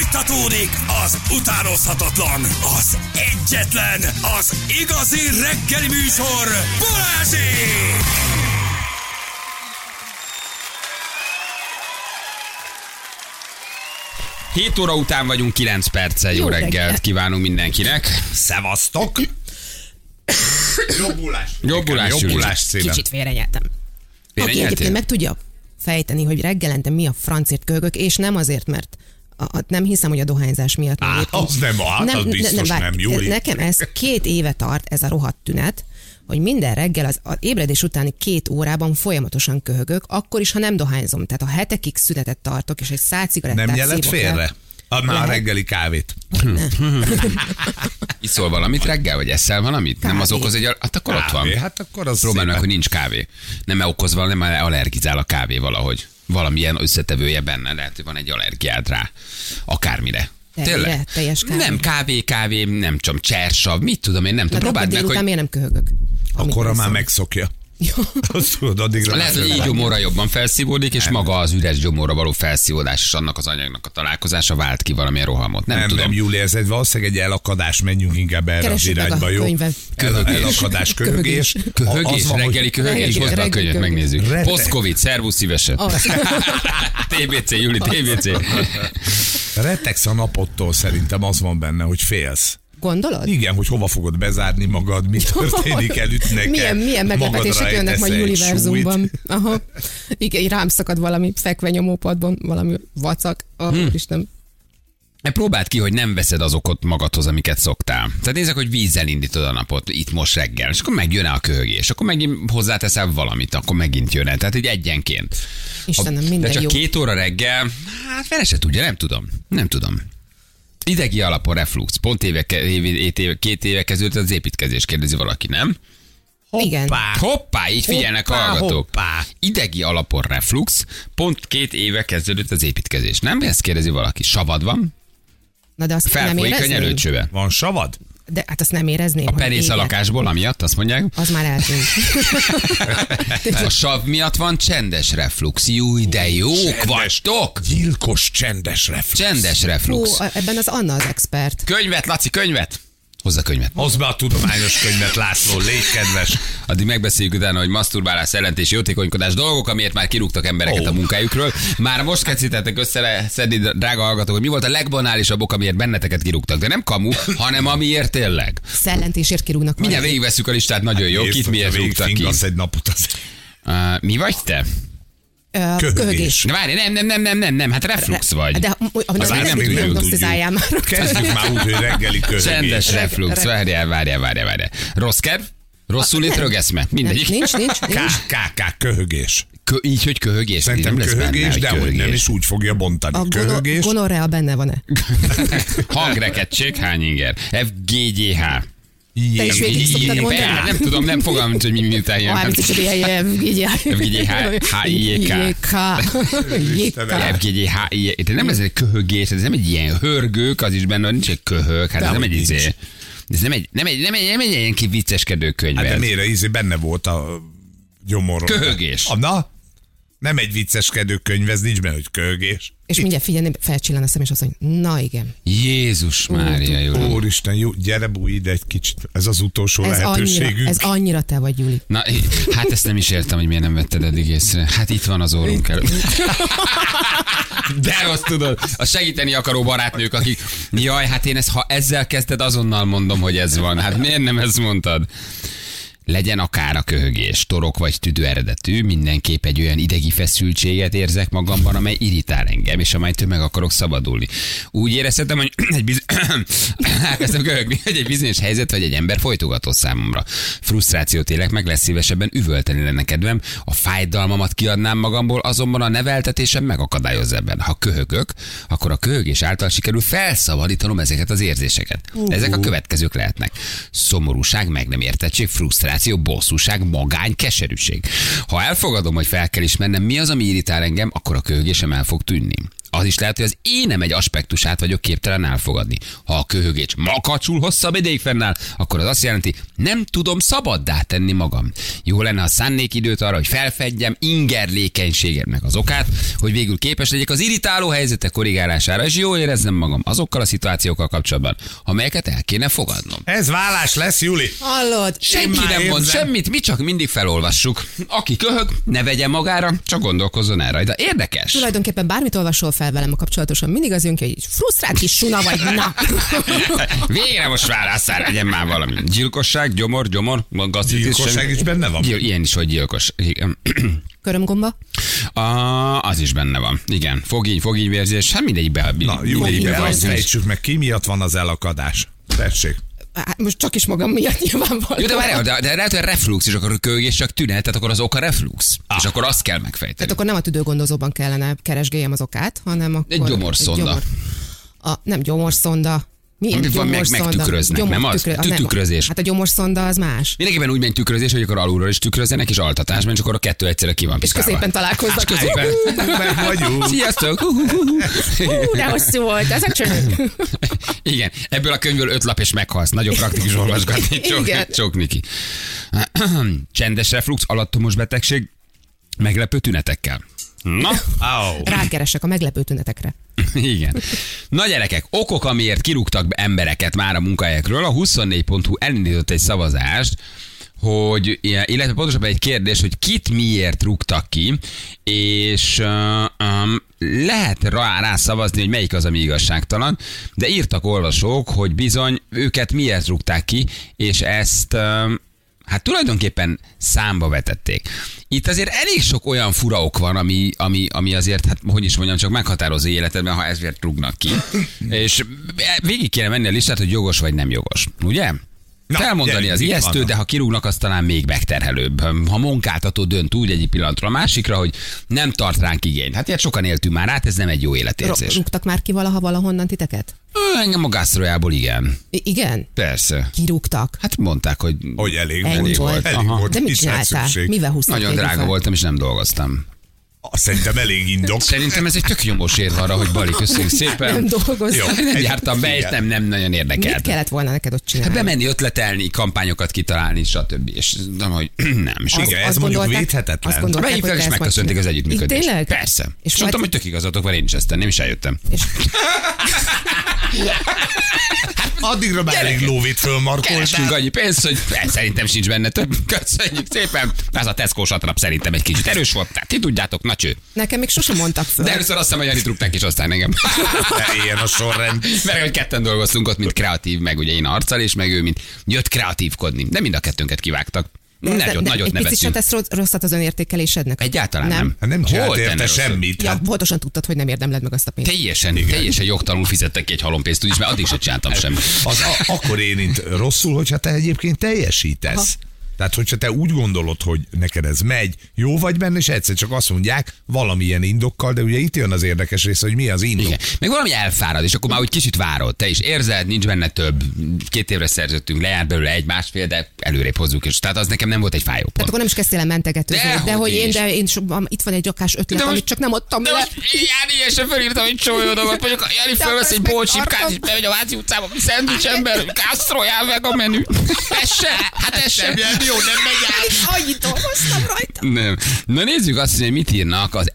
Folytatódik az utánozhatatlan, az egyetlen, az igazi reggeli műsor, Balázsék! 7 óra után vagyunk, 9 perccel. Jó reggelt kívánunk mindenkinek. Szevasztok! Jobbulás Kicsit félrenyeltem. Aki egyébként meg tudja fejteni, hogy reggelente mi a francért köhögök, és nem azért, mert nem hiszem, hogy a dohányzás miatt. Az nem, biztos nem, Júli. Nekem ez 2 éve tart, ez a rohadt tünet, hogy minden reggel az ébredés utáni 2 órában folyamatosan köhögök, akkor is, ha nem dohányzom. Tehát a hetekig szünetet tartok, és egy szál cigarettát nem nyeled szívok félre? el. Add már a reggeli kávét. Iszol valamit reggel, vagy eszel valamit? Kávé. Nem az okoz egy... Hát akkor ott van. Hát akkor az Próbálj meg, szépen. hogy nincs kávé. Nem okoz valami, nem allergizál a kávé valahogy. Valamilyen összetevője benne, lehet, hogy van egy allergiád rá. Akármire. Tényleg? Teljes kávé. Nem kávé, nem tudom, csersav, mit tudom én, nem tudom. Na, Próbáld meg, délután hogy... miért nem köhögök? Akkorra már viszont. megszokja. Azt tudod, addigra Lehet, hogy így gyomorra jobban felszívódik, és maga az üres gyomorra való felszívódás és annak az anyagnak a találkozása vált ki valamilyen rohamot. Nem tudom. Nem, Júli, ez valószínűleg egy elakadás, menjünk inkább erre Keressük az meg irányba, a jó? könyvet. Elakadás, köhögés. Köhögés, Az van, hogy reggeli köhögés, hozd be a könyvet, megnézzük. Reteg. Post-covid, szervusz szívesen. TBC, Júli, TBC. Retegsz a napottól, szerintem az van benne, hogy félsz. Gondolod? Igen, hogy hova fogod bezárni magad, mi történik, elütnek-e, Milyen meglepetések magadra jönnek majd ejtesz egy univerzumban. Aha. Igen, rám szakad valami fekvenyomópadban, valami vacak. Isten. Próbáld ki, hogy nem veszed azokat magadhoz, amiket szoktál. Tehát nézzek, hogy vízzel indítod a napot itt most reggel, és akkor megjön a köhögés, akkor megint hozzáteszel valamit, akkor megint jön el. Tehát így egyenként. Istenem, minden de csak jó. 2 óra reggel, hát fele se tudja, nem tudom. Idegi alapon reflux. Pont 2 éve kezdődött az építkezés, kérdezi valaki, nem? Igen. Hoppá, így figyelnek a hallgatók. Hoppá. Idegi alapon reflux, pont 2 éve kezdődött az építkezés, nem? Ezt kérdezi valaki. Savad van, Na de azt nem felfolyik a érezném? nyelőcsőbe. Van savad? De hát azt nem érezném. A hogy penész a éget. lakásból, amiatt, azt mondják. Az már eltűnt. A sav miatt van csendes reflux. Júj, de jók vagytok! Gyilkos, csendes reflux. Csendes Hú, reflux. ebben az Anna az expert. Könyvet, Laci, könyvet! Hozza könyvet. Hozd be a tudományos könyvet, László, légy kedves. Addig megbeszéljük utána, hogy maszturbálás, jelentés, jótékonykodás, dolgok, amiért már kirúgtak embereket a munkájukról. Már most kezdtétek összeszedni, drága hallgatók, hogy mi volt a legbanálisabb ok, amiért benneteket kirúgtak. De nem kamu, hanem amiért tényleg. Szellentésért kirúgnak. Mindjárt valakit. végigvesszük a listát, nagyon jó. Kit miért rúgtak ki? Végigfingasz egy napot az. Mi vagy te? Köhögés. Na várj, nem, hát reflux vagy. De Az nem nem tudjuk, tudjuk. diagnosztizáljál már. Kezdjük már úgy, hogy reggeli köhögés. Csendes reflux, várjál. Rossz kedv? Rosszul lét rögeszme? Mindegyik. Nincs. KKK, köhögés. Így, hogy köhögés. Szerintem Nem lesz benne, köhögés, hogy de hogy nem köhögés. is úgy fogja bontani. A Köhögés. gonorrea benne van-e? Hangrekettség, hány inger? FGGH. Te is végig szoktad mondani? Nem tudom, nem fogalmam, hogy mi után jön. FGGH. De nem ez egy köhögés, ez nem egy ilyen hörgők, az is benne, van, nincs egy köhög, hát ez nem egy nincs. izé. Ez nem egy ilyen vicceskedő könyv. Hát de ez. miért benne volt a gyomoron? Köhögés. Na? Nem egy vicceskedő könyv, ez nincs benne, hogy köhögés. És mindjárt figyelni, felcsillan a szem, és azt mondja, na igen. Jézus Mária, Júli. Úristen, jó, gyere bújj ide egy kicsit. Ez az utolsó lehetőségünk. Ez annyira te vagy, Júli. Na, hát ezt nem is értem, hogy miért nem vetted eddig észre. Hát itt van az orrunk előtt. De azt tudod, a segíteni akaró barátnők, akik, jaj, hát én ha ezzel kezded, azonnal mondom, hogy ez van. Hát miért nem ezt mondtad? Legyen akár a köhögés, torok vagy tüdő eredetű, mindenképp egy olyan idegi feszültséget érzek magamban, amely irritál engem, és amelytől meg akarok szabadulni. Úgy érezhetem, hogy elkezdtem köhögni, hogy egy bizonyos helyzet vagy egy ember folytogató számomra. Frusztrációt élek meg, lesz szívesebben üvölteni lenne kedvem, a fájdalmamat kiadnám magamból, azonban a neveltetésem megakadályozza ebben. Ha köhögök, akkor a köhögés által sikerül felszabadítanom ezeket az érzéseket. Ezek a következők lehetnek: szomorúság, meg nem értettség, frusztráció, bosszúság, magány, keserűség. Ha elfogadom, hogy fel kell ismernem, mi az, ami irritál engem, akkor a köhögésem el fog tűnni. az is lehet, hogy az énem egy aspektusát vagyok képtelen elfogadni. Ha a köhögés makacsul hosszabb ideig fennáll, akkor az azt jelenti, nem tudom szabaddá tenni magam. Jó lenne, ha szánnék időt arra, hogy felfedjem ingerlékenységemnek az okát, hogy végül képes legyek az irritáló helyzetek korrigálására, és jól érezzem magam azokkal a szituációkkal kapcsolatban, amelyeket el kéne fogadnom. Ez vállás lesz, Juli. Hallod? Senki nem mond semmit, mi csak mindig felolvassuk. Aki köhög, ne vegye magára, csak gondolkozzon el rajta. Érdekes. Tulajdonképpen bármit olvasol fel velem kapcsolatosan, mindig az jön ki, hogy frusztrált kis suna vagy, na. Végre most válasszál, legyen már valami. Gyilkosság, gyomor, gazdítés. Gyilkosság is benne van. Ilyen is, hogy gyilkos. Körömgomba? Az is benne van. Igen. Fogínyvérzés, hát mindegyikbe. Na, Júli, azt fejtsük meg, ki miatt van az elakadás. Tessék. Hát most csak is magam miatt nyilvánvalóan. Jó, de várjál, de lehet, hogy reflux, és akkor a köhögés csak tünet, tehát akkor az oka reflux. És akkor azt kell megfejteni. Tehát akkor nem a tüdőgondozóban kellene keresgéljem az okát, hanem akkor... Egy gyomorszonda. Nem gyomorszonda. Milyen gyomorszonda? Megtükröznek, nem az? Tükrözés. Hát a gyomorszonda az más. Mindenképpen úgy megy tükrözés, hogy akkor alulról is tükrözzenek, és altatásban, és akkor a kettő egyszerre ki van És piszkálva. középen találkoznak. Középen. Meg vagyunk. Sziasztok! De hosszú volt, ez a csönök. Igen, ebből a könyvből 5 lap és meghalsz. Nagyon praktikus olvasgatni. Csok Niki. Csendes reflux, alattomos betegség, meglepő tünetekkel. Na, Rákeresek a meglepő tünetekre. igen. Na gyerekek, okok, amiért kirúgtak embereket már a munkahelyekről. A 24.hu elindított egy szavazást, hogy, illetve pontosabban egy kérdés, hogy kit miért rúgtak ki, és lehet rá szavazni, hogy melyik az, ami igazságtalan, de írtak olvasók, hogy bizony őket miért rúgták ki, és ezt hát tulajdonképpen számba vetették. Itt azért elég sok olyan fura ok van, ami azért, hát hogy is mondjam, csak meghatározó életedben, ha ezért rúgnak ki. És végig kéne menni a listát, hogy jogos vagy nem jogos. Ugye? Na, felmondani az ijesztő, de ha kirúgnak, az talán még megterhelőbb. Ha munkáltató dönt úgy egyik pillanatról a másikra, hogy nem tart ránk igényt. Hát ilyet sokan éltünk már át, ez nem egy jó életérzés. Rúgtak már ki valahonnan titeket? Engem a gasztrojából igen. Igen? Persze. Kirúgtak? Hát mondták, hogy Ennyi volt. Elég volt. De mit csináltál? Mivel húztak? nagyon drága voltam, és nem dolgoztam. Szerintem elég indok. Szerintem ez egy tök nyomós érv arra, hogy Bali, köszönjük szépen. Nem dolgoztam. Nem jártam be, és nem nagyon érdekelt. Mit kellett volna neked ott csinálni? Hát bemenni, ötletelni, kampányokat kitalálni, stb. És nem, hogy nem. Igen, ez mondjuk védhetetlen. Beívták, és megköszönték az együttműködést. Tényleg? Persze. És mondtam, hogy tök igazatok van, én is ezt tenném, és eljöttem. Addigra már elég lóvét fölmarkoltál. Keresünk annyi pénzt, hogy szerintem sincs benne több. Köszönjük szépen. Ez a Tesco satrap szerintem egy kicsit erős volt. Tehát ti tudjátok, na cső. Nekem még sosem mondtak föl. De először azt hiszem, hogy Janit rúgták, és aztán engem. De ilyen a sorrend. Mert hogy ketten dolgoztunk ott, mint kreatív, meg ugye én arccal, és meg ő, mint jött kreatívkodni. De mind a kettőnket kivágtak. Nagyot egy picit sem nevettünk. tesz rosszat az önértékelésednek? Egyáltalán nem. Hát nem csinált Hol érte tenne rosszat? semmit. Ja, Hát pontosan tudtad, hogy nem érdemled meg azt a pénzt. Teljesen jogtalanul fizettek ki egy halompénzt, úgyis, mert addig sem csináltam semmit. akkor érint rosszul, hogyha te egyébként teljesítesz. Aha. Tehát, hogyha te úgy gondolod, hogy neked ez megy, jó vagy benne, és egyszer csak azt mondják valamilyen indokkal, de ugye itt jön az érdekes rész, hogy mi az indok. Igen. Meg valami elfárad, és akkor már úgy kicsit várod. Te is érzed, nincs benne több. 2 évre szerződtünk, lejárt belőle 1-1,5, de előrébb hozzuk. És tehát az nekem nem volt egy fájó pont. Tehát akkor nem is kezdtél el mentegetőzni. De hogy én itt van egy rakás ötlet, amit csak nem adtam le. Jáni, én sem felírtam egy csomó jó dolgot. Mondjuk Jani fölvesz egy bolcsipkát, és bemegy a Váci utcába, szendvics ember, gasztrojál meg a menü. Ez se, hát ez sem. Jó, nem megy át. Annyit dolgoztam rajta. Nem. Na nézzük azt, hogy mit írnak. Az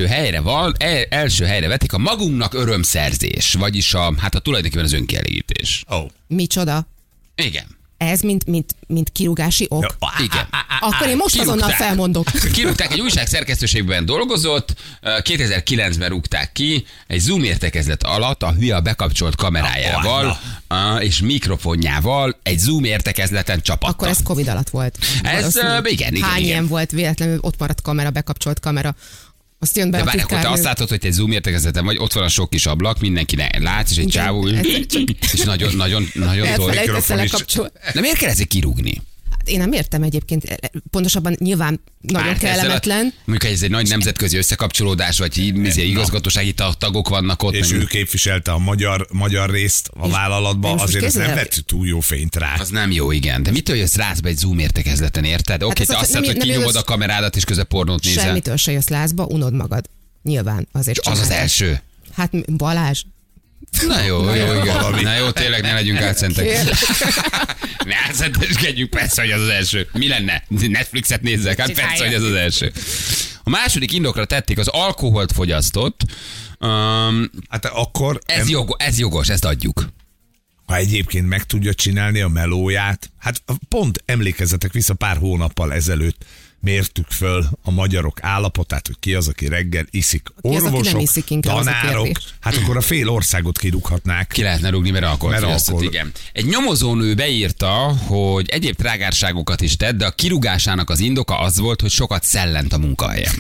első helyre vetik a magunknak örömszerzés, vagyis hát a tulajdonképpen az önkielégítés. Micsoda? Igen. Ez mint kirúgási ok? Igen. Akkor én most azonnal felmondok. Kirúgták, egy újság szerkesztőségben dolgozott, 2009-ben rúgták ki, egy Zoom értekezlet alatt a hülye bekapcsolt kamerájával és mikrofonjával egy Zoom értekezleten csapatta. Akkor ez Covid alatt volt. Ez, igen. Hány ilyen volt véletlenül, ott maradt kamera, bekapcsolt kamera. Azt jön be de a bár akkor te azt látod, hogy te egy Zoom értekezleten vagy, ott van a sok kis ablak, mindenkinek látsz, és egy csávó, és nagyon elfelejtesz lekapcsolni. De miért kell ezért kirúgni? Én nem értem egyébként, pontosabban nyilván nagyon kellemetlen. Mondjuk, ez egy nagy nemzetközi összekapcsolódás, vagy igazgatósági tagok vannak ott. És ő képviselte a magyar részt a vállalatban, azért ez nem vett túl jó fényt rá. Az nem jó, igen. De mitől jössz lázba egy Zoom értekezleten, érted? Oké, te azt mondod, hogy kinyomod a kamerádat, és közben pornót nézel. Semmitől se jössz lázba, unod magad. Nyilván azért. És az az első. Hát Balázs. Na jó, igen. valami. Na jó, tényleg ne legyünk átszentek. Kérlek. Ne átszenteskedjünk, persze, hogy az az első. Mi lenne? Netflixet nézzek, hát persze, hogy ez az első. A második indokra tették az alkoholt fogyasztott. Hát akkor... Ez jogos, ezt adjuk. Ha egyébként meg tudja csinálni a melóját, hát pont emlékezzetek vissza, pár hónappal ezelőtt mértük föl a magyarok állapotát, hogy ki az, aki reggel iszik. Ki az, aki nem Orvosok, iszik, inkább az a tanárok, kérdés. hát akkor a fél országot kirúghatnák. Ki lehetne rúgni, mert alkoholfogyasztott, alkohol. igen. Egy nyomozónő beírta, hogy egyéb trágárságokat is tett, de a kirúgásának az indoka az volt, hogy sokat szellent a munkahelyen.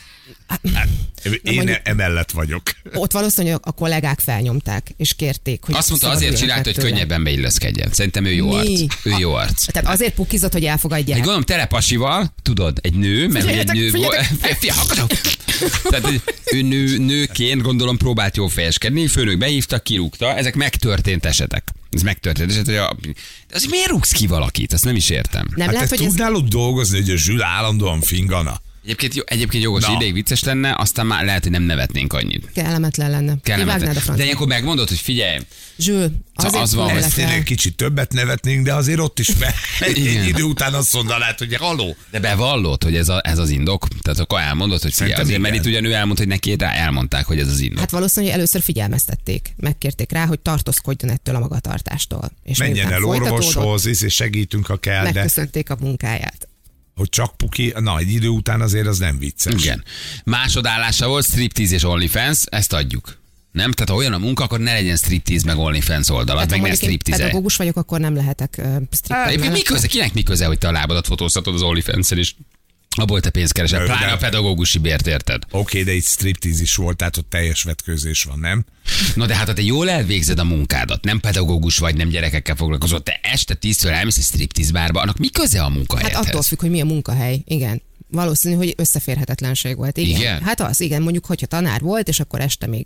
Én mondjuk- emellett vagyok. Ott valószínűleg a kollégák felnyomták, és kérték, hogy Azt mondta, azért szabaduljanak csinálta, hogy tőle. könnyebben beilleszkedjen. Szerintem ő jó Mi? arc. Ő jó arc. Tehát azért pukizott, hogy Egy elfogadják. gondolom telepasival, tudod, egy nő, mert ugye egy nő volt. Tehát ő nőként gondolom próbált jól fejeskedni, főnök behívta, kirúgta, ezek megtörtént esetek. Ez megtörtént eset, hogy de azért miért rúgsz ki valakit? Azt nem is értem. Nem Hát lehet, te hogy ez tudnál ott dolgozni, hogy a Zsül állandóan fingana? Egyébként jogos, Na. ideig vicces lenne, aztán már lehet, hogy nem nevetnénk annyit. kellemetlen lenne. Kivágnád a De francia. ilyenkor megmondod, hogy figyelj, Zsül, azért az van, foglak Ez el. tényleg kicsit többet nevetnénk, de azért ott is egy Igen. idő után azt mondanád, hogy haló. de bevallod, hogy ez az indok. Tehát akkor elmondod, hogy figyelj, Szerintem azért, mert igen. itt ugyan ő elmondta, hogy neki elmondták, hogy ez az indok. Hát valószínűleg először figyelmeztették. Megkérték rá, hogy tartózkodjon ettől a magatartástól. És Menjen miután el folytatódott, orvoshoz, és segítünk, ha kell, de megköszönték a munkáját. hogy csak puki, na egy idő után azért az nem vicces. Igen. Másodállása volt striptease és OnlyFans, ezt adjuk. Nem? Tehát ha olyan a munka, akkor ne legyen striptease meg OnlyFans oldalad, Hát, meg ha ne mondjuk én striptease. pedagógus vagyok, akkor nem lehetek Egyébként mi köze? Kinek mi köze, hogy te a lábadat fotóztatod az OnlyFans-en is? Abból te pénzt keresel, De- pláne a pedagógusi bért, érted? Oké, de itt striptease is volt, tehát ott teljes vetkőzés van, nem? Na de hát ha te jól elvégzed a munkádat, nem pedagógus vagy, nem gyerekekkel foglalkozol, te este 10-től elmész egy striptease bárba, annak mi köze a Hát munkahelyedhez? attól függ, hogy mi a munkahely. Igen. Valószínű, hogy összeférhetetlenség volt. Igen? Hát az, igen, mondjuk, hogyha tanár volt, és akkor este még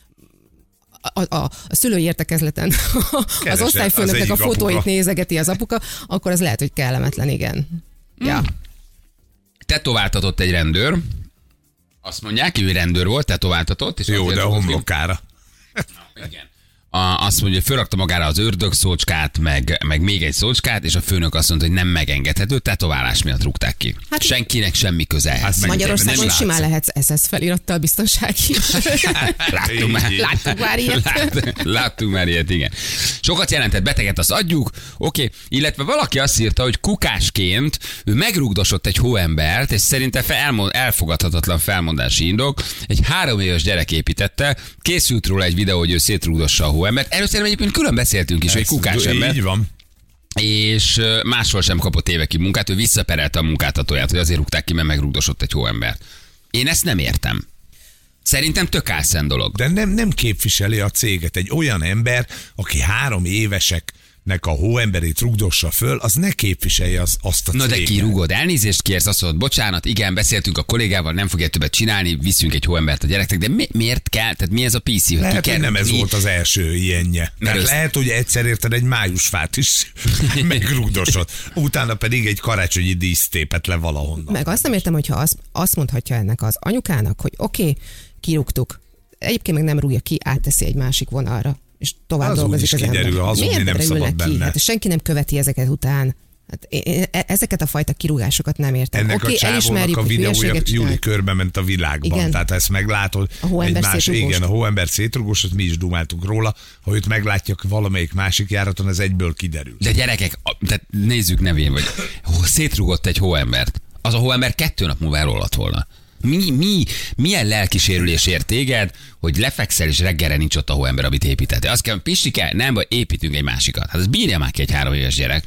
a szülői értekezleten az Keresel, az osztályfőnöknek egyik a fotóit apuka. nézegeti az apuka, akkor az lehet, hogy kellemetlen, igen. Ja. Tetováltatott egy rendőr, azt mondják, ő rendőr volt, tetováltatott. És Jó, azért de a dolgozik. homlokára. Igen. Azt mondja, hogy fölrakta magára az ördög szócskát, meg még egy szócskát, és a főnök azt mondta, hogy nem megengedhető, tetoválás miatt rúgták ki. Hát- senkinek semmi köze ehhez. Hát meg- Magyarországon nem simán látszik. lehetsz SS felirattal biztonsági. Láttunk már. Láttuk már ilyet. Láttunk már ilyet, igen. Sokat jelentett beteget, azt adjuk, oké. Illetve valaki azt írta, hogy kukásként ő megrugdosott egy hóembert, és szerinte elfogadhatatlan felmondási indok. Egy 3 éves gyerek építette, készült róla egy videó, hogy ő szétrugdossa a hóembert. Először egyébként külön beszéltünk is, hogy kukás ember. Így van. És máshol sem kapott évekig munkát, ő visszaperelte a munkáltatóját, hogy azért rúgták ki, mert megrugdosott egy hóembert. Én ezt nem értem. Szerintem tök álszent dolog. De nem képviseli a céget. Egy olyan ember, aki 3 éveseknek a hóemberét rugdossa föl, az ne képviselje azt a Na de céget. kirúgod, elnézést kérsz, azt mondod, bocsánat, igen, beszéltünk a kollégával, nem fogja többet csinálni, viszünk egy hóembert a gyereknek, de miért kell? Tehát mi ez a PC? Hogy Lehet, ki hogy kell nem ez rúgni? volt az első ilyenje. Mert össz- lehet, hogy egyszer érted egy májusfát is megrugdosott. Utána pedig egy karácsonyi dísztépet le valahonnan. Meg azt nem értem, hogyha azt mondhatja ennek az anyukának, hogy oké, kirúgtuk. Egyébként meg nem rúgja ki, átteszi egy másik vonalra, és tovább Az dolgozik úgyis az ember. kiderül, hazudni Miért nem derülnek szabad ki? benne. Hát senki nem követi ezeket után. Hát én ezeket a fajta kirúgásokat nem értem. Ennek Oké, a csávónak elismerjük, a hogy videója hülyeséget Júli csinált. körbe ment a világban. Igen. Tehát ezt meglátod. A hóember szétrugós. igen, a hóember szétrugós, mi is dumáltunk róla. Ha őt meglátjuk valamelyik másik járaton, ez egyből kiderül. De gyerekek, tehát nézzük nevén, vagy szétrugott egy hóembert. Az a hóember 2 nap múlva elrolladt volna. Milyen lelkisérülés ér téged, hogy lefekszel, és reggelre nincs ott a hóember, amit építettél. Azt kell, Pistike, nem baj, építünk egy másikat. Hát ez bírja már ki egy 3 éves gyerek.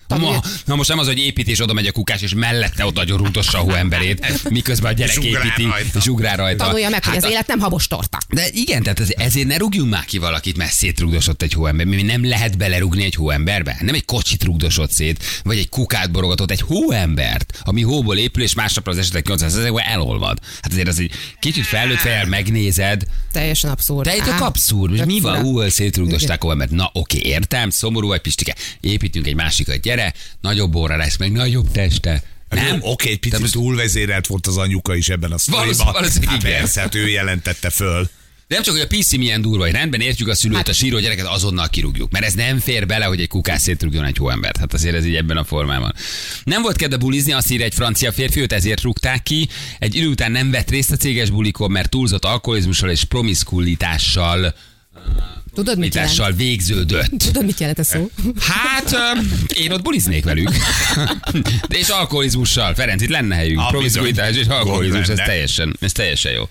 Na most nem az, hogy épít, és oda megy a kukás, és mellette ott agyon rúgdossa a hóemberét, miközben a gyerek És ugrál építi, rajta. és ugrál rajta. Tanulja meg, hogy Hát az élet nem habos torta. de igen, tehát ezért ne rúgjunk már ki valakit, mert szétrugdosott egy hóember. Mi nem lehet belerúgni egy hóemberbe. Nem egy kocsit rugdosott szét, vagy egy kukát borogatott, egy hóembert, ami hóból épül, és másnapra az esetleg 800 elolvad. Hát azért az egy kicsit felnőtt fejjel megnézed. Teljesen abszurd. Te tök abszurd, és tök mi van? fura. Szétrugdosták a hóembert. Na oké, értem, szomorú vagy, Pistike. Építünk egy másikat, gyere, nagyobb óra lesz, meg nagyobb teste. Nem? Oké, egy picit túlvezérelt volt az anyuka is ebben a sztoriban. Valószínűleg Hát igen. persze, hát ő jelentette föl. De nem csak, hogy a PC milyen durva, hogy rendben értjük a szülőt, a síró gyereket azonnal kirúgjuk. Mert ez nem fér bele, hogy egy kukás szétrúgjon egy hóembert. Hát azért ez így ebben a formában. Nem volt kedve bulizni, azt írja egy francia férfi, őt ezért rúgták ki. Egy idő után nem vett részt a céges bulikon, mert túlzott alkoholizmussal és promiszkulitással Tudod, mit jelent? végződött. Tudod, mit jelent a szó? Hát, én ott buliznék velük. De és alkoholizmussal. Ferenc, itt lenne helyünk. Promiszkulitás és alkoholizmus, ez teljesen jó.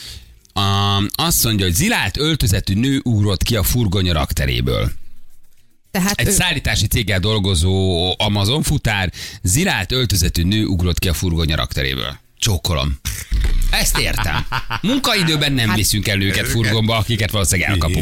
Azt mondja, hogy zilált öltözetű nő ugrott ki a furgonya rakteréből. Tehát Egy szállítási céggel dolgozó Amazon futár, zilált öltözetű nő ugrott ki a furgonya rakteréből. Csókolom. Ezt értem. Munkaidőben nem viszünk el őket furgonba, akiket valószínűleg elkapunk.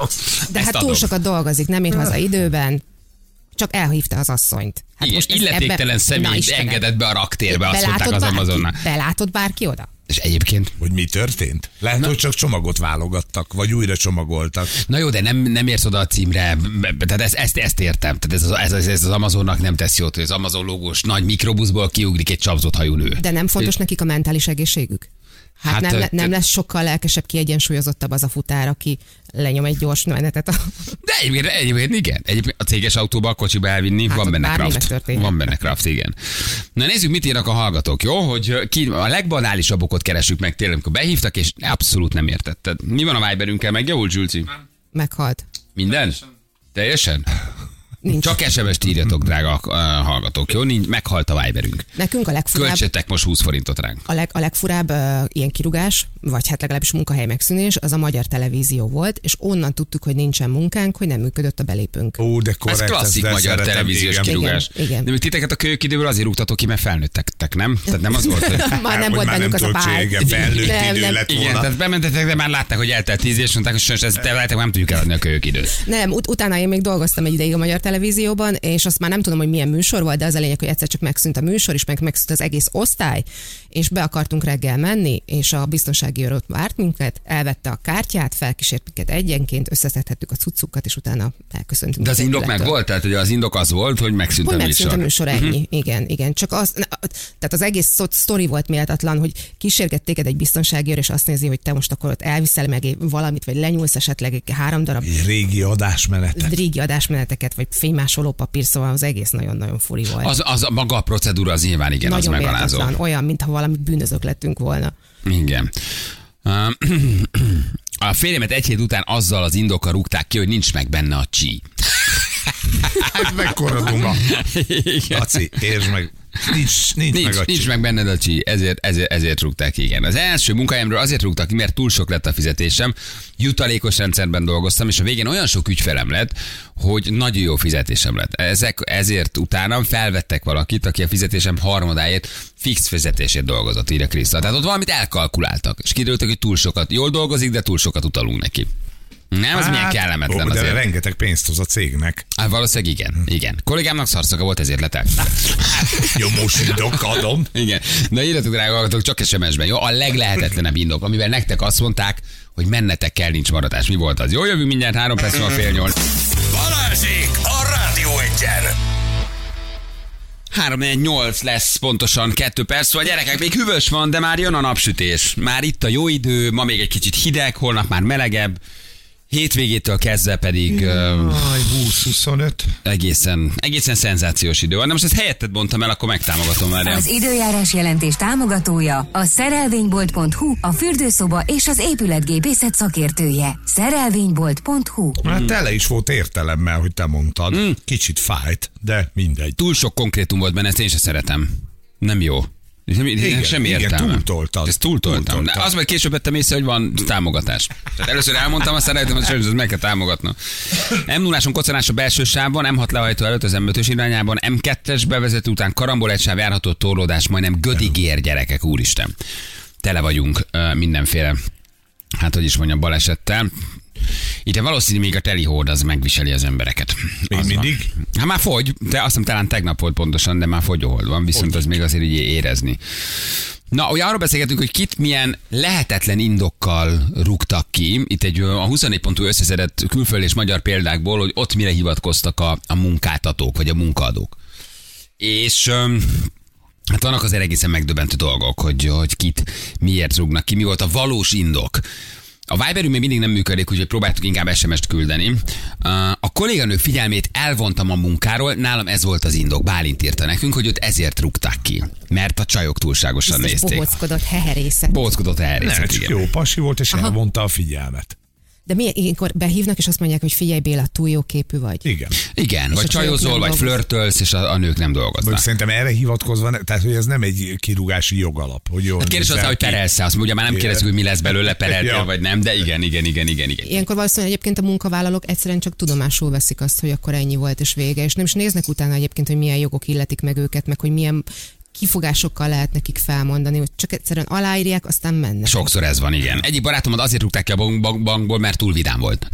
De Ezt hát adom. túl sokat dolgozik, nem ér haza időben, csak elhívta az asszonyt. Hát Igen, ez illetéktelen személy engedett be a raktérbe, azt mondták az Amazonnal. Belátott bárki oda? És egyébként... Hogy mi történt? Lehet, hogy csak csomagot válogattak, vagy újra csomagoltak. Na jó, de nem érsz oda a címre, tehát ezt értem. Tehát ez az Amazonnak nem tesz jót, hogy az Amazon logós nagy mikrobuszból kiugrik egy csapzott hajú nő. De nem fontos nekik a mentális egészségük? Hát nem lesz sokkal lelkesebb, kiegyensúlyozottabb az a futár, aki lenyom egy gyors menetet. De egyébként igen. Egyébként a céges autóba, a kocsiba elvinni, Hát van ott benne bármi craft. megtörténhet. Van benne craft, igen. Na nézzük, mit írnak a hallgatók, jó? Hogy a legbanálisabb okot keresünk meg tényleg, amikor behívtak, és abszolút nem értetted. Mi van a Viberünkkel? Megjavult, Zsülci? Meghalt. Minden? Teljesen? Nincs. Csak SMS-t írjatok, drága hallgatók, jó? Meghalt a Viberünk. Nekünk a legfurább, Költsetek most 20 forintot ránk. a legfurább ilyen kirugás, vagy hát legalábbis munkahely megszűnés, az a Magyar Televízió volt, és onnan tudtuk, hogy nincsen munkánk, hogy nem működött a belépőnk. Ó, de Ez korrekt. klasszik de magyar szeretem, televíziós igen. kirúgás. Igen. De még titeket a kölyök időből azért rúgtatok ki, mert felnőttek, nem? Tehát nem az volt, hogy... Már nem Hogy volt már bennünk az a tudod, pár. igen, felnőtt Nem, idő nem. lett Igen, volna. tehát bementetek, de már látták, hogy eltelt 10 év, és mondták, hogy sajnos ezt te veletek, nem tudjuk eladni a kölyök időt. Nem, utána én még dolgoztam egy ideig a Magyar Televízióban, és azt már nem tudom, hogy milyen műsor volt, de az a lényeg, hogy egyszer csak megszűnt a műsor, és megszűnt az egész osztály, és be akartunk reggel menni, és a biztonsági őr ott várt minket, elvette a kártyát, felkísért minket egyenként, összeszedhettük a cuccukat, és utána elköszöntünk. De az az indok meg épülettől. volt? Tehát hogy az indok az volt, hogy megszűnt Hogy a megszűnt a műsor. műsor, ennyi. Igen. Csak az, tehát az egész sztori volt méltatlan, hogy kísérget téged egy biztonsági őr, és azt nézi, hogy te most akkor ott elviszel meg valamit, vagy lenyúlsz esetleg egy 3 darab Egy régi adásmenetet. régi adásmeneteket, vagy fénymásoló papír, szóval az egész nagyon-nagyon furi volt. Az maga a procedúra az nyilván igen, nagyon az megalázó. méltatlan, olyan, mintha valami bűnözők lettünk volna. Igen. A férjemet egy hét után azzal az indokkal rúgták ki, hogy nincs meg benne a csí. Hát mekkora duma. Igen. Laci, értsd meg. Nincs meg benned a csí, ezért rúgták ki, igen. Az első munkahelyemről azért rúgtak ki, mert túl sok lett a fizetésem, jutalékos rendszerben dolgoztam, és a végén olyan sok ügyfelem lett, hogy nagyon jó fizetésem lett. Ezért utána felvettek valakit, aki a fizetésem harmadáért fix fizetését dolgozott, írja Kriszta. Tehát ott valamit elkalkuláltak, és kiderültek, hogy túl sokat, jól dolgozik, de túl sokat utalunk neki. Nem, az milyen kellemetlen de azért. rengeteg pénzt hoz a cégnek. Hát valószínűleg igen. Kollégámnak szarszaka volt, ezért lett el. Jó, most indok, adom. Igen. De írjatok, drága hallgatók, csak SMS-ben, jó? A leglehetetlenebb indok, amivel nektek azt mondták, hogy mennetek kell, nincs maradás. Mi volt az? Jó, jövünk mindjárt 3 perc, van 7:30. Balázsék a Rádió Egyen! 3:48 lesz pontosan 2 perc, szóval gyerekek, még hűvös van, de már jön a napsütés. Már itt a jó idő, ma még egy kicsit hideg, holnap már melegebb. Hétvégétől kezdve pedig 20-25. egészen szenzációs idő van. De most ezt helyetted mondtam el, akkor megtámogatom már. Az időjárás jelentés támogatója a szerelvénybolt.hu, a fürdőszoba és az épületgépészet szakértője. Szerelvénybolt.hu. Hát tele is volt értelemmel, hogy te mondtad. Kicsit fájt, de mindegy. Túl sok konkrétum volt benne, ezt én sem szeretem. Nem jó. Semmi értelme. túltoltad. Ez túltoltam. Túltoltad. De az majd később vettem észre, hogy van támogatás. Tehát először elmondtam, aztán rájöttem, hogy sajnos meg kell támogatnom. M0-áson koccanás a belső sávban, M6 lehajtó előtt az M5-ös irányában, M2-es bevezető után karambol egy sáv járható torlódás, majdnem gödig ér, gyerekek, úristen. Tele vagyunk mindenféle, hát hogy is mondjam, balesettel. Itt valószínű még a telihord az megviseli az embereket. Még Az mindig? Van. Hát már fogy, de azt hiszem talán tegnap volt pontosan, de már fogyóhold van, viszont az még azért így érezni. Na, ugye arról beszélgetünk, hogy kit milyen lehetetlen indokkal rúgtak ki. Itt a 24.hu összeszedett külföldi és magyar példákból, hogy ott mire hivatkoztak a munkáltatók, vagy a munkaadók. És hát vannak azért egészen megdöbbentő dolgok, hogy kit miért rúgnak ki, mi volt a valós indok. A Viberünk még mindig nem működik, úgyhogy próbáltuk inkább SMS-t küldeni. A kolléganők figyelmét elvontam a munkáról, nálam ez volt az indok. Bálint írta nekünk, hogy őt ezért rúgták ki, mert a csajok túlságosan Biztos nézték. bohóckodott heherészet. Bohóckodott Nem, elrészet, csak igen. jó pasi volt, és elvonta a figyelmet. De ilyenkor behívnak, és azt mondják, hogy figyelj Béla, túl jó képű vagy. Igen. Igen, vagy a csajok csajozol, nem vagy dolgoznak. flörtölsz, és a nők nem dolgoznak. Mondjuk szerintem erre hivatkozva, tehát hogy ez nem egy kirúgási jogalap. Hogy jól Hát kérdés az, nézzel hogy ki. perelsz, azt ugye már nem kérdezzük, hogy mi lesz belőle, pereltél Ja. vagy nem, de igen. Ilyenkor valószínűleg egyébként a munkavállalók egyszerűen csak tudomásul veszik azt, hogy akkor ennyi volt és vége, és nem is néznek utána egyébként, hogy milyen jogok illetik meg őket, meg hogy milyen kifogásokkal lehet nekik felmondani, hogy csak egyszerűen aláírják, aztán mennek. Sokszor ez van, igen. Egyik barátomat azért rúgták ki a bankból, mert túl vidám volt.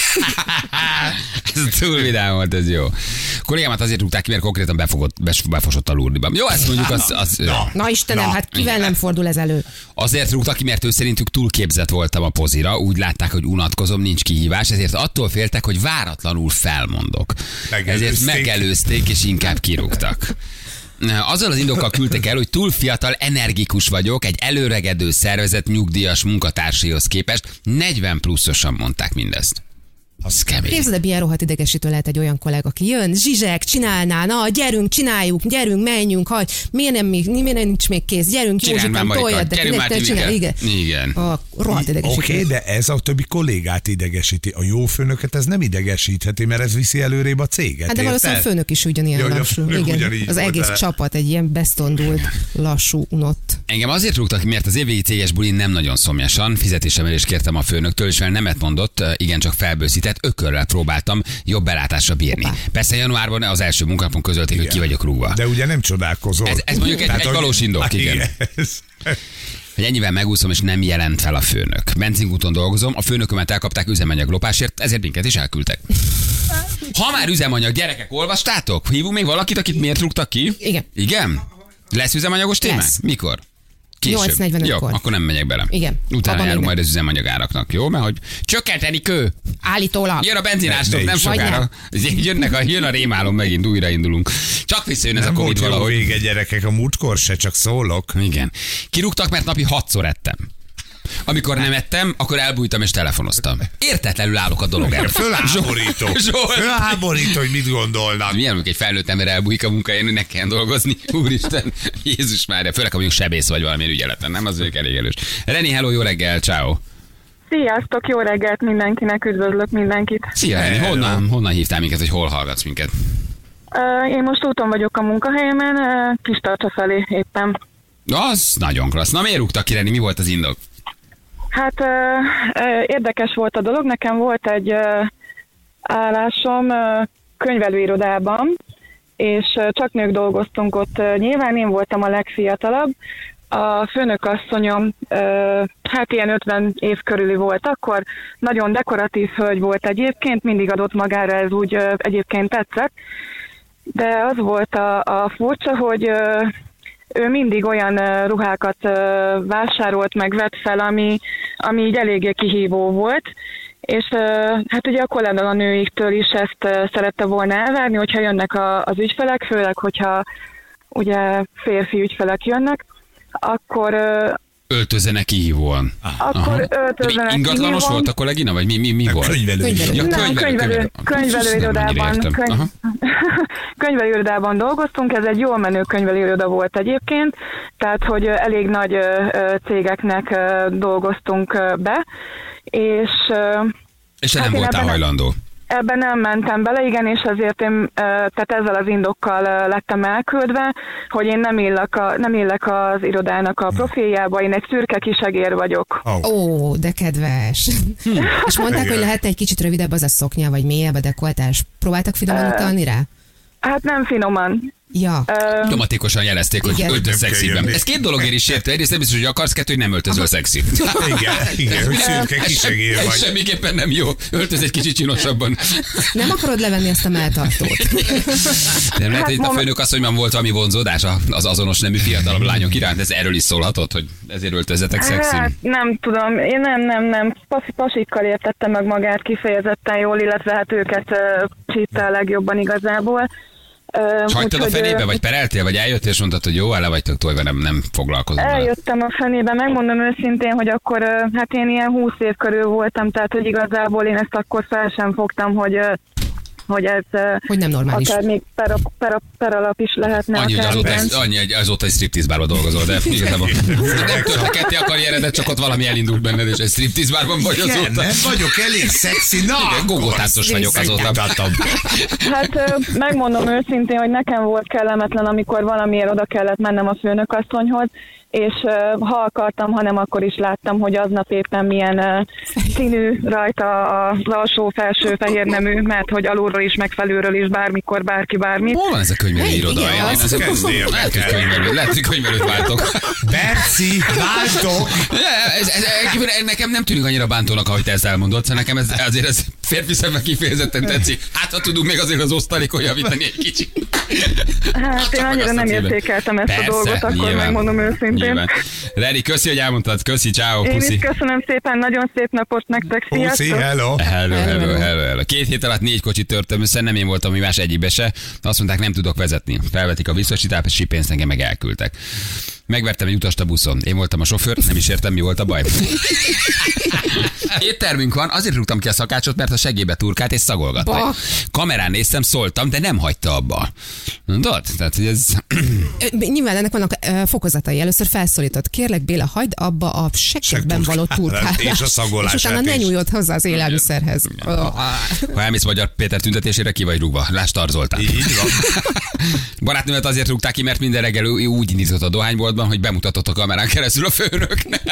Ez túl vidám volt, ez jó. Kollégámat azért rúgták ki, mert konkrétan befosott a lurdiban. Jó, ezt mondjuk az Na Istenem, hát kivel nem fordul ez elő? azért rúgtak ki, mert ő szerintük túlképzett voltam a pozira, úgy látták, hogy unatkozom, nincs kihívás, ezért attól féltek, hogy váratlanul felmondok. Ezért megelőzték, és inkább kirúgtak. Azzal az indokkal küldtek el, hogy túl fiatal, energikus vagyok, egy előregedő szervezet nyugdíjas munkatársaihoz képest. 40 pluszosan mondták mindezt. Az kemény. Képzeld, milyen rohadt idegesítő lehet egy olyan kollega, aki jön, zsizsek, csinálná, na, gyerünk, csináljuk, gyerünk, menjünk, hagy, miért nincs még kész, gyerünk, Csináld már, Józsikám, Marika, toljad, de gyerünk már, tényleg csinál, Tibike. igen. Igen. Rohadt idegesítő. Oké, de ez a többi kollégát idegesíti. A jó főnöket ez nem idegesítheti, mert ez viszi előrébb a céget. Hát de valószínűleg a főnök is ugyanilyen Jaj, a lassú. főnök Igen, ugyanígy az volt egész vele. csapat egy ilyen besztondult, lassú, unott. Engem azért rúgtak ki, mert az évvégi céges bulin nem nagyon szomjasan, fizetésemelést kértem a főnöktől, és fel nemet mondott, igencsak felbőszített, ökörrel próbáltam jobb belátásra bírni. Hoppá. Persze januárban az első munkánapon közölték, hogy ki vagyok rúgva. De ugye nem csodálkozol. Ez mondjuk egy hogy- valós indok, igen. ez- Hogy ennyivel megúszom, és nem jelent fel a főnök. Benzinkúton dolgozom, a főnökömet elkapták üzemanyag lopásért, ezért minket is elküldtek. Ha már üzemanyag, gyerekek, olvastátok? Hívunk még valakit, akit miért rúgtak ki? Igen. Igen? Lesz üzemanyagos téma? Lesz. Mikor? Később. 8:45-kor. Jó, akkor nem megyek bele. Igen. Utána Abba járunk még majd az üzemanyagáraknak, jó? Mert hogy csökkenteni kő. Állítólag. Jön a benzinástok, Ne nem is. sokára. Jön a rémálom, megint újraindulunk. Csak visszajön ez a Nem Covid volt jó valahogy. vége, gyerekek, a múltkor se, csak szólok. Igen. Kirúgtak, mert napi 6-szor ettem. Amikor nem ettem, akkor elbújtam és telefonoztam. Értetlenül állok a dolog előtt. Fölháborító. Zsolt. Fölháborító, hogy mit gondolnak. Milyen, amikor egy felnőtt ember elbújik a munkáján, hogy ne kelljen dolgozni. Úristen, Jézus Mária, főleg ha mondjuk sebész vagy valamilyen ügyeleten, nem? Az mondjuk elég erős. Reni, hello, jó reggel, ciao. Sziasztok, jó reggelt mindenkinek, üdvözlök mindenkit. Szia, Reni, honnan hívtál minket, hogy hol hallgatsz minket? Én most úton vagyok a munkahelyemen, Kistarcsa felé éppen. Az nagyon klassz. Na miért rúgtak ki, Reni? Mi volt az indok? Hát érdekes volt a dolog, nekem volt egy állásom könyvelőirodában, és csak nők dolgoztunk ott. Nyilván én voltam a legfiatalabb. A főnökasszonyom hát ilyen 50 év körüli volt akkor, nagyon dekoratív hölgy volt egyébként, mindig adott magára, ez úgy egyébként tetszett, de az volt a furcsa, hogy ő mindig olyan ruhákat vásárolt, meg vett fel, ami így eléggé kihívó volt, és hát ugye a kolléganőiktől is ezt szerette volna elvárni, hogyha jönnek az ügyfelek, főleg, hogyha ugye férfi ügyfelek jönnek, akkor Öltözzenek kihívóan. öltözzenek Ingatlanos kihívóan. volt a kollégina, vagy mi volt? Könyvelő. Ja, Nem, könyvelőirodában. Nem annyira értem. Aha. Könyvelőirodában dolgoztunk, ez egy jól menő könyvelőiroda volt egyébként, tehát hogy elég nagy cégeknek dolgoztunk be, és És te Hát nem én voltál ebben hajlandó. ebben nem mentem bele, igen, és azért én tehát ezzel az indokkal lettem elküldve, hogy én nem illek az irodának a profiljába, én egy szürke kisegér vagyok. Ó, de kedves. És mondták, hogy lehet egy kicsit rövidebb az a szoknya, vagy mélyebb a dekoltás. Próbáltak finoman utalni rá? Hát nem finoman. Ja. Automatikusan jelezték, hogy Igen. öltöz Nem kell szexiben. jönni. Ez két dologért is érte. Egyrészt nem biztos, hogy akarsz, kettő, hogy nem öltözöl szexi. Igen, hogy szürke kisegér Ez vagy. semmiképpen nem jó. Öltöz egy kicsit csinosabban. Nem akarod levenni ezt a melltartót? Nem lehet, hogy itt a főnök asszonyban volt valami vonzódás az azonos nemű fiatalabb lányok iránt. Ez erről is szólhatott, hogy ezért öltözetek szexi. Hát nem tudom, én nem. Pasikkal értette meg magát kifejezetten jól, illetve hát őket csitta a legjobban igazából. És hagytad a fenébe, vagy pereltél, vagy eljöttél, és mondtad, hogy jó, le vagytok tolva, nem foglalkozom vele. Eljöttem a fenébe, megmondom őszintén, hogy akkor hát én ilyen 20 év körül voltam, tehát hogy igazából én ezt akkor fel sem fogtam, hogy ez Hogy nem normális. akár még per alap is lehetne. Annyi, hogy akár azóta egy striptease bárban dolgozol, de igazából nem törte ketté a karrieredet, csak ott valami elindult benned, és egy striptease bárban vagy Igen, azóta. nem vagyok elég szexi, na Igen, gogótáncos vagyok azóta. Hát megmondom őszintén, hogy nekem volt kellemetlen, amikor valamiért oda kellett mennem a főnökasszonyhoz, és ha akartam, hanem akkor is láttam, hogy aznap éppen milyen színű rajta az alsó-felső fehérnemű, mert hogy alulról is, meg felülről is, bármikor, bárki, bármit. Hol van ez a könyvelő iroda? Igen, Lehet, hogy könyvelőt váltok. Berci, váltok! Nekem nem tűnik annyira bántónak, ahogy te ezt elmondod, szóval nekem azért ez férfi szemben kifejezetten tetszik. Hát, ha tudunk még azért az osztalékon javítani egy kicsit. Hát én annyira nem értékeltem ezt a dolgot, akkor megmondom őszintén. Leri, köszi, hogy elmondtad. Köszi, ciao, Én puszi. is köszönöm szépen, nagyon szép napot nektek, Puszi, sziasztok! hello! Hello. 2 hét alatt 4 kocsit törtem össze, nem én voltam hibás egyikbe se. Azt mondták, nem tudok vezetni. Felvetik a biztosítási pénzt, engem meg elküldtek. Megvertem egy utast a buszon. Én voltam a sofőr, nem is értem, mi volt a baj. Éttermünk van, azért rúgtam ki a szakácsot, mert a segébe turkált és szagolgatta. Bah. Kamerán néztem, szóltam, de nem hagyta abba. Mondod? Tehát, hogy ez... Nyilván ennek vannak fokozatai. Először felszólított. Kérlek, Béla, hagyd abba a seggedben való turkálást. És a szagolását És utána ne is. nyújod hozzá az élelmiszerhez. Ha elmész Magyar Péter tüntetésére, ki vagy rúgva. Lásd Tarzoltán. Így van. Barátnőmet azért rúgták ki, mert minden reggel ő úgy indított a dohányboltban, hogy bemutatott a kamerán keresztül a főnöknek.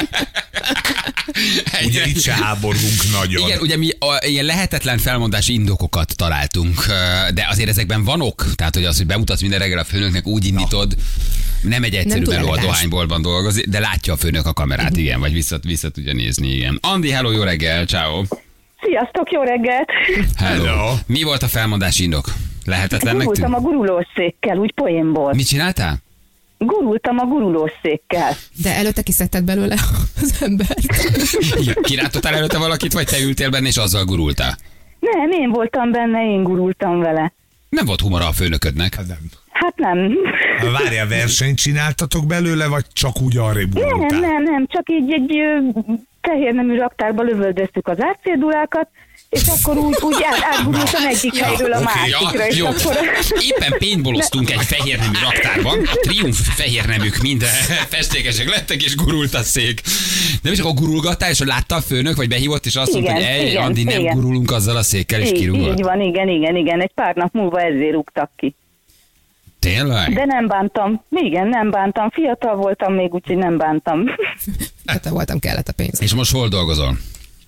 Ugye itt se háborgunk nagyon. Igen, ugye mi ilyen lehetetlen felmondási indokokat találtunk, de azért ezekben van ok. Tehát, hogy az, hogy bemutatsz minden reggel a főnöknek, úgy indítod, nem egy egyszerű túl meló a elegáns. dohányboltban dolgozni, de látja a főnök a kamerát, igen, vagy vissza tudja nézni, igen. Andi, hello, jó reggel, ciao. Sziasztok, jó reggelt! Hello. Mi volt a felmondási indok? Lehetetlennek Gurultam a tűnt? gurulószékkel, úgy poénból. Mit csináltál? Gurultam a gurulószékkel. De előtte kiszedted belőle az embert. Kirántottál előtte valakit, vagy te ültél benne, és azzal gurultál? Nem, én voltam benne, én gurultam vele. Nem volt humora a főnöködnek. Hát nem. Hát nem. Várjál, versenyt csináltatok belőle, vagy csak úgy arrébb gurultál? Nem, csak így egy fehérnemű raktárba lövöldöztük az átcédulákat, és akkor úgy átgurultam egyik helyről a másikra, és jó. akkor... Éppen paintballoztunk egy fehérnemű raktárban, triumf fehérneműk minden festékesek lettek, és gurult a szék. Nem is akkor gurulgattál, és látta a főnök, vagy behívott, és azt mondta, hogy Igen, Andi, nem igen. gurulunk azzal a székkel, és Így kirúgott. van, igen. Egy pár nap múlva ezért rúgtak ki. Tényleg? De nem bántam. Igen, nem bántam. Fiatal voltam még, úgyhogy nem bántam. Hát voltam, kellett a pénz. És most hol dolgozol?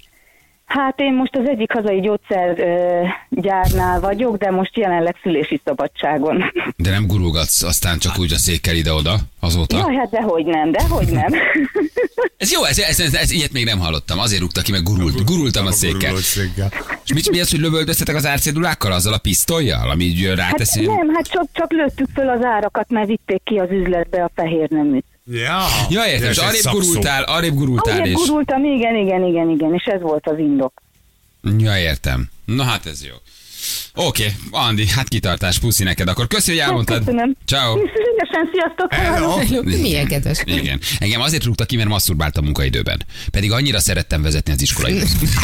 Hát én most az egyik hazai gyógyszergyárnál vagyok, de most jelenleg szülési szabadságon. De nem gurulgatsz aztán csak úgy a székkel ide-oda azóta? Jaj, hát dehogy nem. Ez jó, ez ilyet még nem hallottam. Azért rúgta ki, meg gurultam a székkel. Gurulószékkel. És mi az, hogy lövöldöztetek az árcédulákkal, azzal a pisztollyal, ami így Hát ráteszi? nem, hát csak lőttük föl az árakat, mert vitték ki az üzletbe a fehérneműt. Ja, értem, és Ez egy arrébb szakszó. gurultál, Ahogy és... gurultam, igen, és ez volt az indok. Ja, értem. Na hát ez jó. Oké, Andi, hát kitartás, puszi neked. Akkor köszi, hogy elmondtad. Köszönöm. Ciao. Szívesen, sziasztok! Hello. Milyen kedves. Igen. Engem azért rúgtak ki, mert masturbáltam munkaidőben. Pedig annyira szerettem vezetni az iskolai.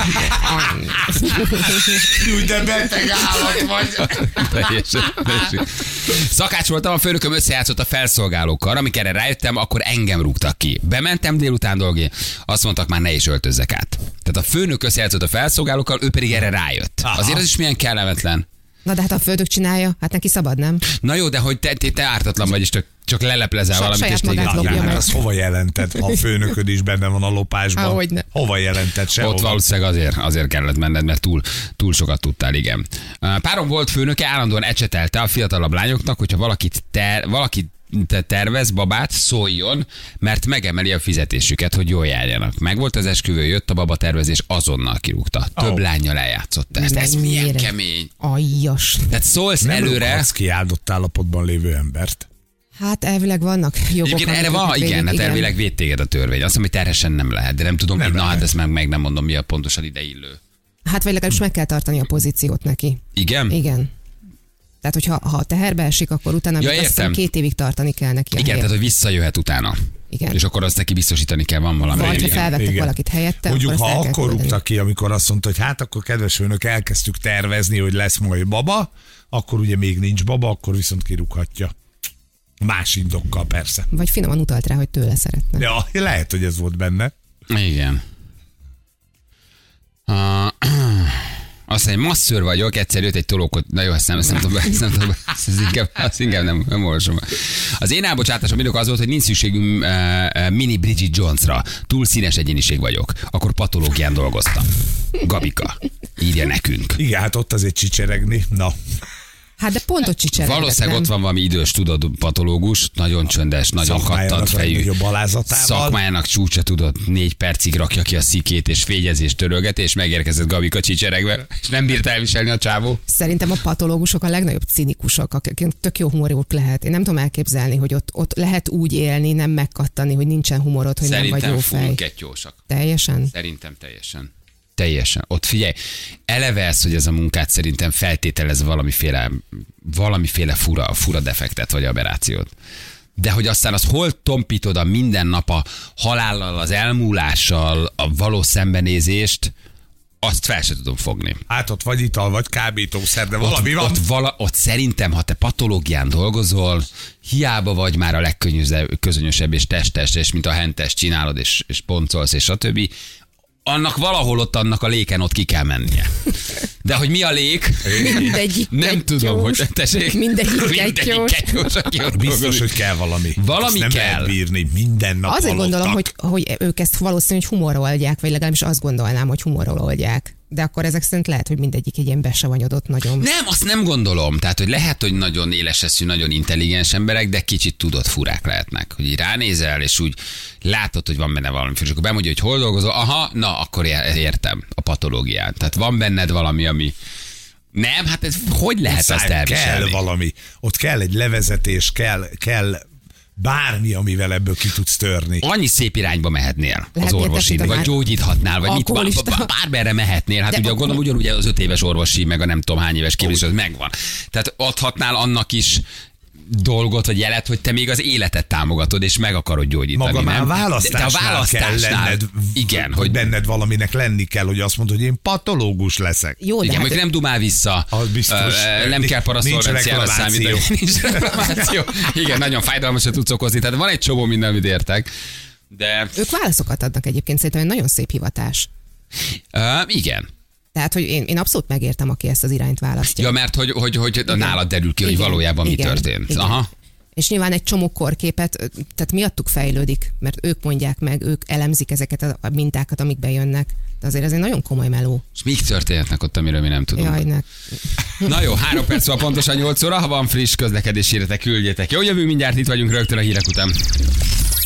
De beteg állat vagy. Teljesen. Szakács voltam, a főnököm összejátszott a felszolgálókkal, amikor erre rájöttem, akkor engem rúgtak ki. Bementem délután dolgi, azt mondtak, már ne is öltözzek át. Tehát a főnök összejátszott a felszolgálókkal, ő pedig erre rájött. Aha. Azért az is milyen kellemetlen. Na de hát a földök csinálja, hát neki szabad, nem? Na jó, de hogy te ártatlan vagy, és csak leleplezel valamit, saját és téged magát lopja kívánnak. meg. Azt hova jelented? Ha a főnököd is benne van a lopásban. Ahogyne. Hova jelented? Sehova. Ott valószínűleg azért kellett menned, mert túl sokat tudtál, igen. Párom volt főnöke, állandóan ecsetelte a fiatalabb lányoknak, hogyha valaki tervez babát, szóljon, mert megemeli a fizetésüket, hogy jól járjanak. Megvolt az esküvő, jött a baba tervezés, azonnal kirúgta. Több lányjal eljátszott ezt. Ez milyen Mennyire? kemény. Aljas. Tehát szólsz Nem előre. rúghatsz ki áldott állapotban lévő embert. Hát elvileg vannak jogok. Egyébként erre van, amiket igen, hát végig- elvileg véd téged a törvény. Azt mondom, hogy terhesen nem lehet, de nem tudom, Nem na hát lehet. ezt meg nem mondom, mi a pontosan ideillő. Hát vagy legalábbis meg kell tartani a pozíciót neki. Igen? Igen. Tehát, hogyha ha teherbe esik, akkor utána Ja, azt hiszem értem. 2 évig tartani kell neki a Igen, helyet. tehát hogy visszajöhet utána. Igen. És akkor azt neki biztosítani kell, van valami. Vagy ha Igen. felvettek Igen. valakit helyette, Mondjuk, akkor ha azt el kell akkor küldeni. rúgta ki, amikor azt mondta, hogy hát akkor kedves főnök, elkezdtük tervezni, hogy lesz majd baba, akkor ugye még nincs baba, akkor viszont kirúghatja. Más indokkal persze. Vagy finoman utalt rá, hogy tőle szeretne. Ja, lehet, hogy ez volt benne. Igen. Azt mondja, masszőr vagyok, egyszer jött egy tolókot. Na jó, ezt nem tudom, ezt inkább nem olvasom. Az én elbocsátásom mindig az volt, hogy nincs szükségünk mini Bridget Jonesra. Túl színes egyéniség vagyok. Akkor patológián dolgoztam. Gabika írja nekünk. Igen, hát ott azért csicseregni. Na, Hát de pont ott csicseregett, Valószínűleg nem? ott van valami idős, tudod, patológus, nagyon csöndes, nagyon szakmájának kattant fejű. legnagyobb alázatával. Szakmájának csúcsa, tudod, 4 percig rakja ki a szikét, és fégyezés törölget, és megérkezett Gabika csicseregve, és nem bírt elviselni a csávó. Szerintem a patológusok a legnagyobb cinikusok, akik tök jó humorjuk lehet. Én nem tudom elképzelni, hogy ott lehet úgy élni, nem megkattani, hogy nincsen humorod, hogy nem vagy Szerintem jó full fej. kettyósak. Teljesen? Szerintem teljesen. Teljesen. Ott figyelj, eleve ez, hogy ez a munkát szerintem feltételez valamiféle fura defektet vagy aberrációt. De hogy aztán az hol tompítod a minden nap a halállal, az elmúlással, a való szembenézést, azt fel se tudom fogni. Hát ott vagy ital, vagy kábítószer, de valami van. Ott szerintem, ha te patológián dolgozol, hiába vagy már a legközönösebb és testes, és mint a hentes csinálod, és poncolsz, és stb., annak valahol ott annak a léken ott ki kell mennie. De hogy mi a lék? Mindegyik Nem kettyós. tudom, hogy tessék. Mindegyik kettyós. kettyós, aki ott Biztos, dolgozik. hogy kell valami. Valami Azt nem kell. lehet bírni minden nap Azért halottak. gondolom, hogy ők ezt valószínűleg humorral oldják, vagy legalábbis azt gondolnám, hogy humorral oldják. De akkor ezek szerint lehet, hogy mindegyik egy ilyen besavanyodott nagyon. Nem, azt nem gondolom. Tehát, hogy lehet, hogy nagyon éles eszű, nagyon intelligens emberek, de kicsit tudott furák lehetnek. Hogy így ránézel, és úgy látod, hogy van benne valami. És akkor bemondja, hogy hol dolgozol. Aha, na, akkor értem a patológián. Tehát van benned valami, ami... Nem, hát ez hogy lehet azt elviselni? Kell valami. Ott kell egy levezetés, kell bármi, amivel ebből ki tudsz törni. Annyi szép irányba mehetnél az Lehetnél orvosid, te vagy már gyógyíthatnál, vagy mit, alkoholista. bármerre mehetnél. Hát De ugye akkor- gondolom ugyanúgy az 5 éves orvosi, meg a nem tudom hány éves képzés, az megvan. Tehát adhatnál annak is dolgot, vagy jelet, hogy te még az életet támogatod, és meg akarod gyógyítani. Maga már nem? a De a választásnál kell lenned, igen, hogy benned valaminek lenni kell, hogy azt mondod, hogy én patológus leszek. Jó, de igen, hát mondjuk nem dumál vissza, Az biztos. nem kell paraszolvenciára Nincs számítani. reklamáció. Nincs reklamáció. Igen, nagyon fájdalmasat tudsz okozni, tehát van egy csomó minden, amit értek. De ők válaszokat adnak egyébként, szerintem egy nagyon szép hivatás. igen. Tehát, hogy én abszolút megértem, aki ezt az irányt választja. Ja, mert hogy nálad derül ki, hogy Igen, valójában mi igen, történt. igen. Aha. És nyilván egy csomó korképet, tehát miattuk fejlődik, mert ők mondják meg, ők elemzik ezeket a mintákat, amik bejönnek. De azért ez egy nagyon komoly meló. És mik történhetnek ott, amiről mi nem tudunk? Jaj, Na jó, 3 perc van pontosan 8 óra, ha van friss közlekedés híretek, küldjétek. Jó, jövünk mindjárt, itt vagyunk rögtön a hírek után.